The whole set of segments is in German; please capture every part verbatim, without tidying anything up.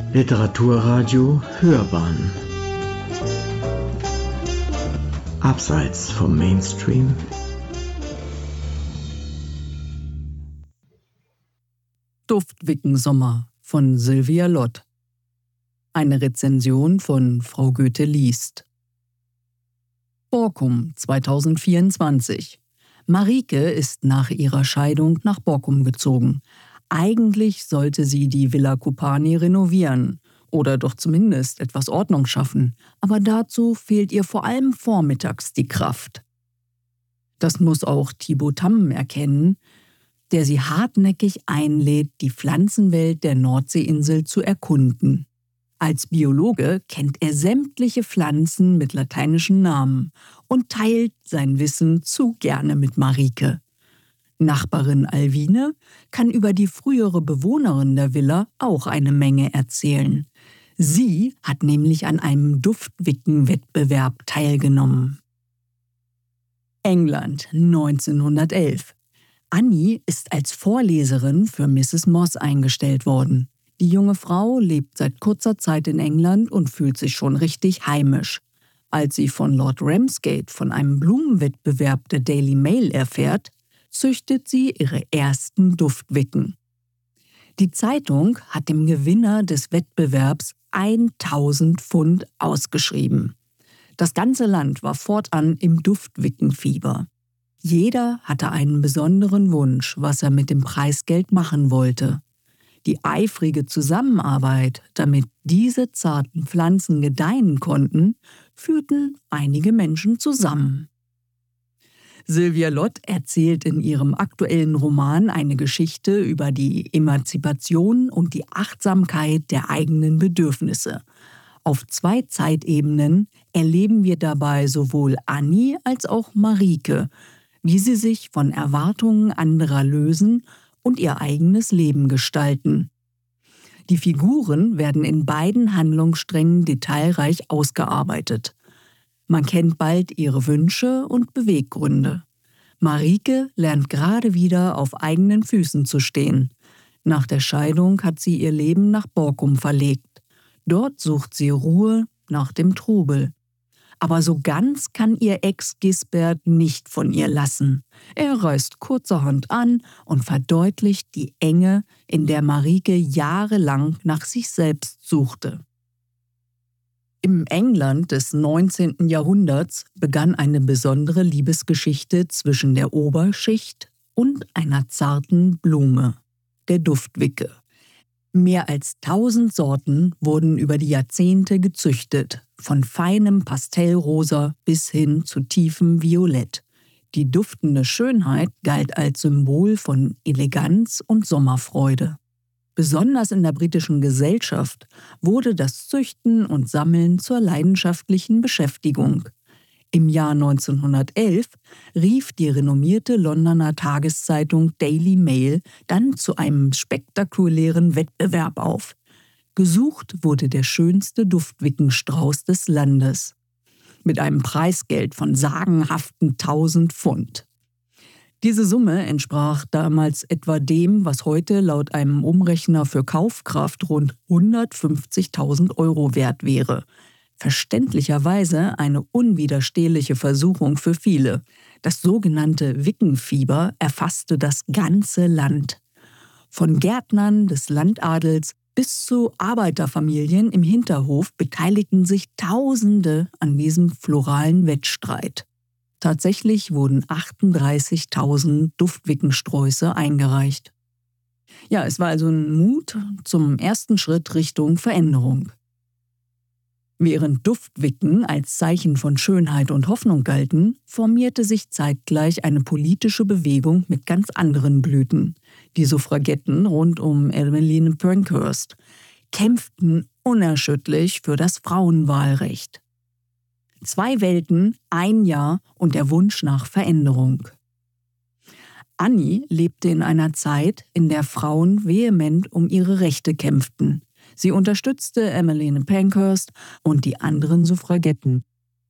Literaturradio Hörbahn Abseits vom Mainstream. Duftwicken-Sommer von Sylvia Lott. Eine Rezension von Frau Goethe liest. Borkum zweitausendvierundzwanzig. Marike ist nach ihrer Scheidung nach Borkum gezogen. Eigentlich sollte sie die Villa Kopani renovieren oder doch zumindest etwas Ordnung schaffen, aber dazu fehlt ihr vor allem vormittags die Kraft. Das muss auch Thibaut Tamm erkennen, der sie hartnäckig einlädt, die Pflanzenwelt der Nordseeinsel zu erkunden. Als Biologe kennt er sämtliche Pflanzen mit lateinischen Namen und teilt sein Wissen zu gerne mit Marike. Nachbarin Alwine kann über die frühere Bewohnerin der Villa auch eine Menge erzählen. Sie hat nämlich an einem Duftwicken-Wettbewerb teilgenommen. England neunzehnhundertelf. Annie ist als Vorleserin für Misses Moss eingestellt worden. Die junge Frau lebt seit kurzer Zeit in England und fühlt sich schon richtig heimisch. Als sie von Lord Ramsgate von einem Blumenwettbewerb der Daily Mail erfährt, züchtet sie ihre ersten Duftwicken. Die Zeitung hat dem Gewinner des Wettbewerbs tausend Pfund ausgeschrieben. Das ganze Land war fortan im Duftwickenfieber. Jeder hatte einen besonderen Wunsch, was er mit dem Preisgeld machen wollte. Die eifrige Zusammenarbeit, damit diese zarten Pflanzen gedeihen konnten, führten einige Menschen zusammen. Sylvia Lott erzählt in ihrem aktuellen Roman eine Geschichte über die Emanzipation und die Achtsamkeit der eigenen Bedürfnisse. Auf zwei Zeitebenen erleben wir dabei sowohl Annie als auch Marike, wie sie sich von Erwartungen anderer lösen und ihr eigenes Leben gestalten. Die Figuren werden in beiden Handlungssträngen detailreich ausgearbeitet. Man kennt bald ihre Wünsche und Beweggründe. Marike lernt gerade wieder auf eigenen Füßen zu stehen. Nach der Scheidung hat sie ihr Leben nach Borkum verlegt. Dort sucht sie Ruhe nach dem Trubel. Aber so ganz kann ihr Ex Gisbert nicht von ihr lassen. Er reißt kurzerhand an und verdeutlicht die Enge, in der Marike jahrelang nach sich selbst suchte. Im England des neunzehnten Jahrhunderts begann eine besondere Liebesgeschichte zwischen der Oberschicht und einer zarten Blume, der Duftwicke. Mehr als tausend Sorten wurden über die Jahrzehnte gezüchtet, von feinem Pastellrosa bis hin zu tiefem Violett. Die duftende Schönheit galt als Symbol von Eleganz und Sommerfreude. Besonders in der britischen Gesellschaft wurde das Züchten und Sammeln zur leidenschaftlichen Beschäftigung. Im Jahr neunzehnhundertelf rief die renommierte Londoner Tageszeitung Daily Mail dann zu einem spektakulären Wettbewerb auf. Gesucht wurde der schönste Duftwickenstrauß des Landes. Mit einem Preisgeld von sagenhaften tausend Pfund. Diese Summe entsprach damals etwa dem, was heute laut einem Umrechner für Kaufkraft rund hundertfünfzigtausend Euro wert wäre. Verständlicherweise eine unwiderstehliche Versuchung für viele. Das sogenannte Wickenfieber erfasste das ganze Land. Von Gärtnern des Landadels bis zu Arbeiterfamilien im Hinterhof beteiligten sich Tausende an diesem floralen Wettstreit. Tatsächlich wurden achtunddreißigtausend Duftwickensträuße eingereicht. Ja, es war also ein Mut zum ersten Schritt Richtung Veränderung. Während Duftwicken als Zeichen von Schönheit und Hoffnung galten, formierte sich zeitgleich eine politische Bewegung mit ganz anderen Blüten. Die Suffragetten rund um Emmeline Pankhurst kämpften unerschütterlich für das Frauenwahlrecht. Zwei Welten, ein Jahr und der Wunsch nach Veränderung. Annie lebte in einer Zeit, in der Frauen vehement um ihre Rechte kämpften. Sie unterstützte Emmeline Pankhurst und die anderen Suffragetten.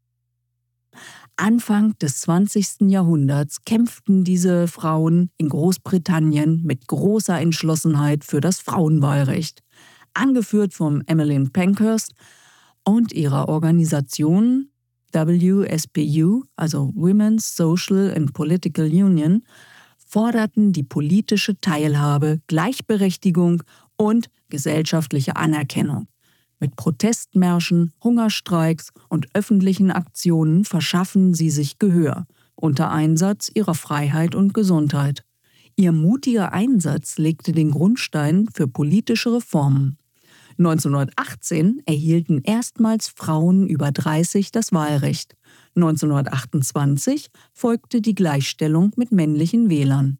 Anfang des zwanzigsten Jahrhunderts kämpften diese Frauen in Großbritannien mit großer Entschlossenheit für das Frauenwahlrecht. angeführt von Emmeline Pankhurst und ihrer Organisation W S P U, also Women's Social and Political Union, forderten die politische Teilhabe, Gleichberechtigung und gesellschaftliche Anerkennung. Mit Protestmärschen, Hungerstreiks und öffentlichen Aktionen verschaffen sie sich Gehör, unter Einsatz ihrer Freiheit und Gesundheit. Ihr mutiger Einsatz legte den Grundstein für politische Reformen. neunzehnhundertachtzehn erhielten erstmals Frauen über dreißig das Wahlrecht. neunzehnhundertachtundzwanzig folgte die Gleichstellung mit männlichen Wählern.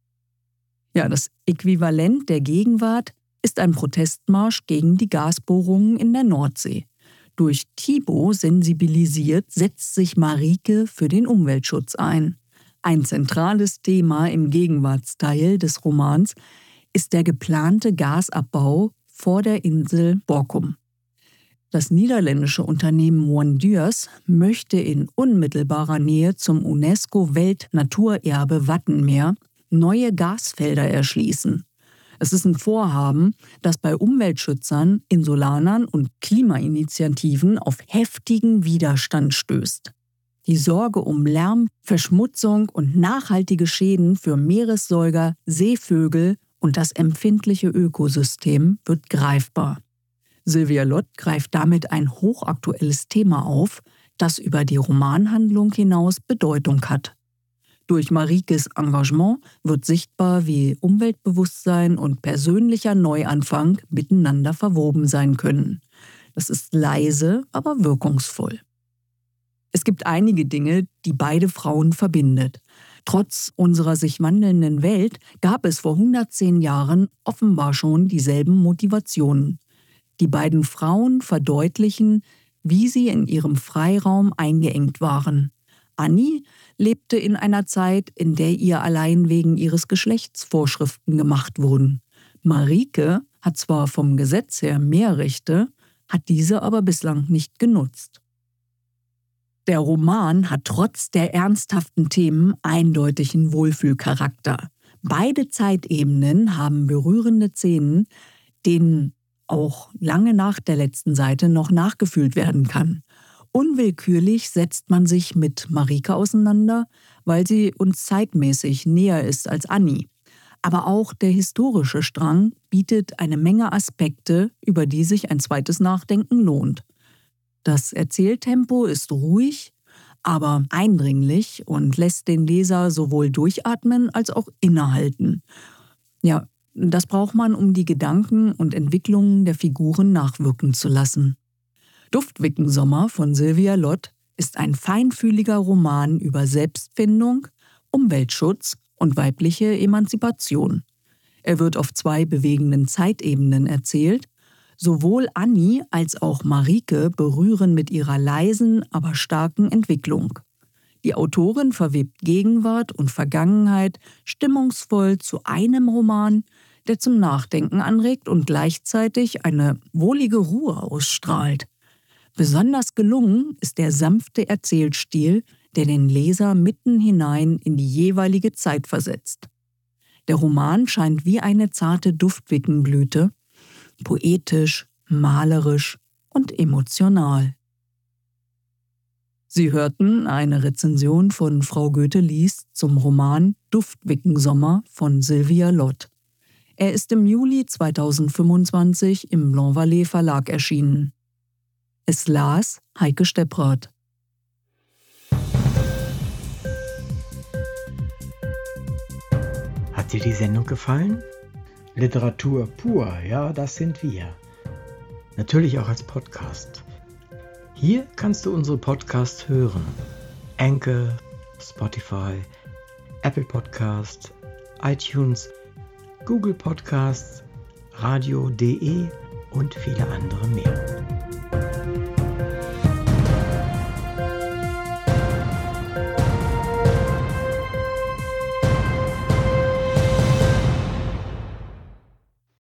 Ja, das Äquivalent der Gegenwart ist ein Protestmarsch gegen die Gasbohrungen in der Nordsee. Durch Thibaut sensibilisiert setzt sich Marieke für den Umweltschutz ein. Ein zentrales Thema im Gegenwartsteil des Romans ist der geplante Gasabbau vor der Insel Borkum. Das niederländische Unternehmen Wonders möchte in unmittelbarer Nähe zum UNESCO-Weltnaturerbe Wattenmeer neue Gasfelder erschließen. Es ist ein Vorhaben, das bei Umweltschützern, Insulanern und Klimainitiativen auf heftigen Widerstand stößt. Die Sorge um Lärm, Verschmutzung und nachhaltige Schäden für Meeressäuger, Seevögel und das empfindliche Ökosystem wird greifbar. Sylvia Lott greift damit ein hochaktuelles Thema auf, das über die Romanhandlung hinaus Bedeutung hat. Durch Mariekes Engagement wird sichtbar, wie Umweltbewusstsein und persönlicher Neuanfang miteinander verwoben sein können. Das ist leise, aber wirkungsvoll. Es gibt einige Dinge, die beide Frauen verbindet. Trotz unserer sich wandelnden Welt gab es vor hundertzehn Jahren offenbar schon dieselben Motivationen. Die beiden Frauen verdeutlichen, wie sie in ihrem Freiraum eingeengt waren. Annie lebte in einer Zeit, in der ihr allein wegen ihres Geschlechts Vorschriften gemacht wurden. Marieke hat zwar vom Gesetz her mehr Rechte, hat diese aber bislang nicht genutzt. Der Roman hat trotz der ernsthaften Themen eindeutigen Wohlfühlcharakter. Beide Zeitebenen haben berührende Szenen, denen auch lange nach der letzten Seite noch nachgefühlt werden kann. Unwillkürlich setzt man sich mit Marieke auseinander, weil sie uns zeitmäßig näher ist als Annie. Aber auch der historische Strang bietet eine Menge Aspekte, über die sich ein zweites Nachdenken lohnt. Das Erzähltempo ist ruhig, aber eindringlich und lässt den Leser sowohl durchatmen als auch innehalten. Ja, das braucht man, um die Gedanken und Entwicklungen der Figuren nachwirken zu lassen. Duftwickensommer von Sylvia Lott ist ein feinfühliger Roman über Selbstfindung, Umweltschutz und weibliche Emanzipation. Er wird auf zwei bewegenden Zeitebenen erzählt. Sowohl Annie als auch Marieke berühren mit ihrer leisen, aber starken Entwicklung. Die Autorin verwebt Gegenwart und Vergangenheit stimmungsvoll zu einem Roman, der zum Nachdenken anregt und gleichzeitig eine wohlige Ruhe ausstrahlt. Besonders gelungen ist der sanfte Erzählstil, der den Leser mitten hinein in die jeweilige Zeit versetzt. Der Roman scheint wie eine zarte Duftwickenblüte, poetisch, malerisch und emotional. Sie hörten eine Rezension von Frau Goethe liest zum Roman Duftwickensommer von Sylvia Lott. Er ist im Juli zweitausendfünfundzwanzig im Blanc-Vallée Verlag erschienen. Es las Heike Stepprath. Hat dir die Sendung gefallen? Literatur pur, ja, das sind wir. Natürlich auch als Podcast. Hier kannst du unsere Podcasts hören. Anchor, Spotify, Apple Podcasts, iTunes, Google Podcasts, radio punkt de und viele andere mehr.